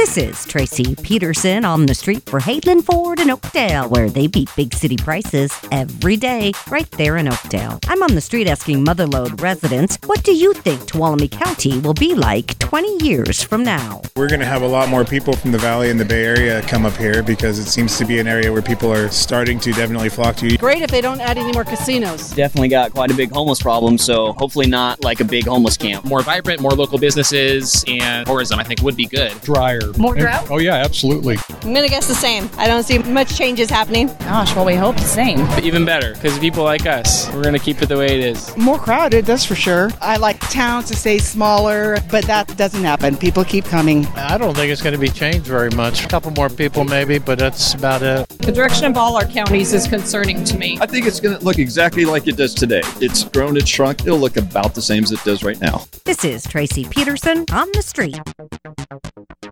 This is Tracy Peterson on the street for Hayden Ford in Oakdale, where they beat big city prices every day right there in Oakdale. I'm on the street asking Motherlode residents, what do you think Tuolumne County will be like 20 years from now? We're going to have a lot more people from the Valley and the Bay Area come up here because it seems to be an area where people are starting to definitely flock to. Great if they don't add any more casinos. Definitely got quite a big homeless problem, so hopefully not like a big homeless camp. More vibrant, more local businesses, and tourism I think would be good. Drier. More drought? Oh yeah, absolutely. I'm going to guess the same. I don't see much changes happening. Gosh, well, we hope the same. But even better, because people like us, we're going to keep it the way it is. More crowded, that's for sure. I like towns to stay smaller, but that doesn't happen. People keep coming. I don't think it's going to be changed very much. A couple more people maybe, but that's about it. The direction of all our counties is concerning to me. I think it's going to look exactly like it does today. It's grown, it's shrunk. It'll look about the same as it does right now. This is Tracy Peterson on the street.